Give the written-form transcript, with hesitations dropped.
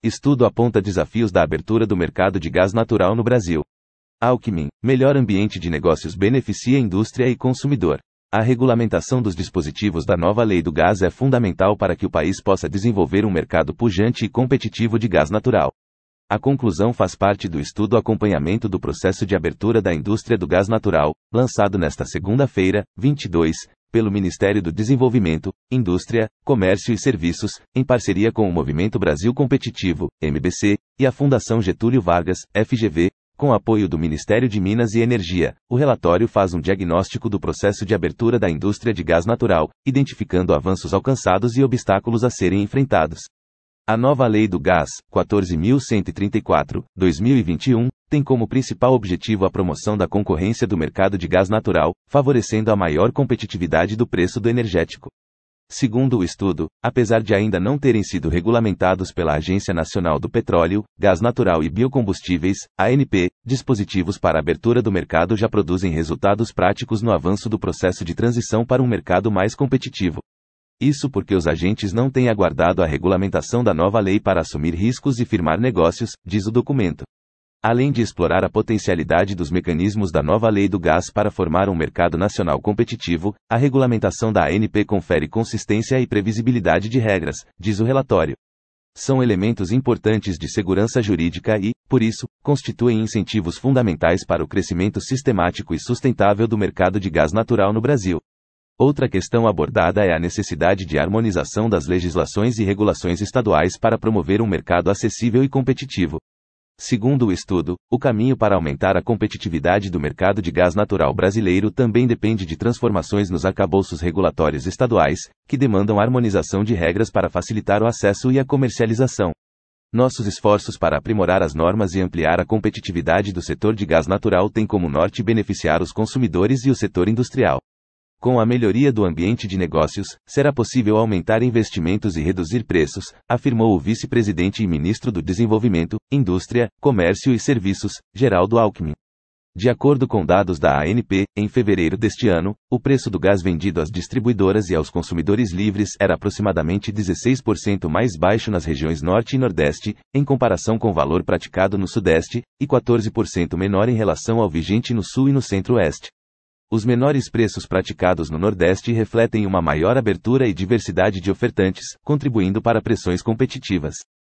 Estudo aponta desafios da abertura do mercado de gás natural no Brasil. Alckmin, melhor ambiente de negócios beneficia indústria e consumidor. A regulamentação dos dispositivos da nova lei do gás é fundamental para que o país possa desenvolver um mercado pujante e competitivo de gás natural. A conclusão faz parte do estudo Acompanhamento do Processo de Abertura da Indústria do Gás Natural, lançado nesta segunda-feira, 22, pelo Ministério do Desenvolvimento, Indústria, Comércio e Serviços, em parceria com o Movimento Brasil Competitivo, MBC, e a Fundação Getúlio Vargas, FGV, com apoio do Ministério de Minas e Energia. O relatório faz um diagnóstico do processo de abertura da indústria de gás natural, identificando avanços alcançados e obstáculos a serem enfrentados. A nova Lei do Gás, 14.134, 2021, tem como principal objetivo a promoção da concorrência do mercado de gás natural, favorecendo a maior competitividade do preço do energético. Segundo o estudo, apesar de ainda não terem sido regulamentados pela Agência Nacional do Petróleo, Gás Natural e Biocombustíveis, ANP, dispositivos para a abertura do mercado já produzem resultados práticos no avanço do processo de transição para um mercado mais competitivo. Isso porque os agentes não têm aguardado a regulamentação da nova lei para assumir riscos e firmar negócios, diz o documento. Além de explorar a potencialidade dos mecanismos da nova lei do gás para formar um mercado nacional competitivo, a regulamentação da ANP confere consistência e previsibilidade de regras, diz o relatório. São elementos importantes de segurança jurídica e, por isso, constituem incentivos fundamentais para o crescimento sistemático e sustentável do mercado de gás natural no Brasil. Outra questão abordada é a necessidade de harmonização das legislações e regulações estaduais para promover um mercado acessível e competitivo. Segundo o estudo, o caminho para aumentar a competitividade do mercado de gás natural brasileiro também depende de transformações nos arcabouços regulatórios estaduais, que demandam harmonização de regras para facilitar o acesso e a comercialização. Nossos esforços para aprimorar as normas e ampliar a competitividade do setor de gás natural têm como norte beneficiar os consumidores e o setor industrial. Com a melhoria do ambiente de negócios, será possível aumentar investimentos e reduzir preços, afirmou o vice-presidente e ministro do Desenvolvimento, Indústria, Comércio e Serviços, Geraldo Alckmin. De acordo com dados da ANP, em fevereiro deste ano, o preço do gás vendido às distribuidoras e aos consumidores livres era aproximadamente 16% mais baixo nas regiões Norte e Nordeste, em comparação com o valor praticado no Sudeste, e 14% menor em relação ao vigente no Sul e no Centro-Oeste. Os menores preços praticados no Nordeste refletem uma maior abertura e diversidade de ofertantes, contribuindo para pressões competitivas.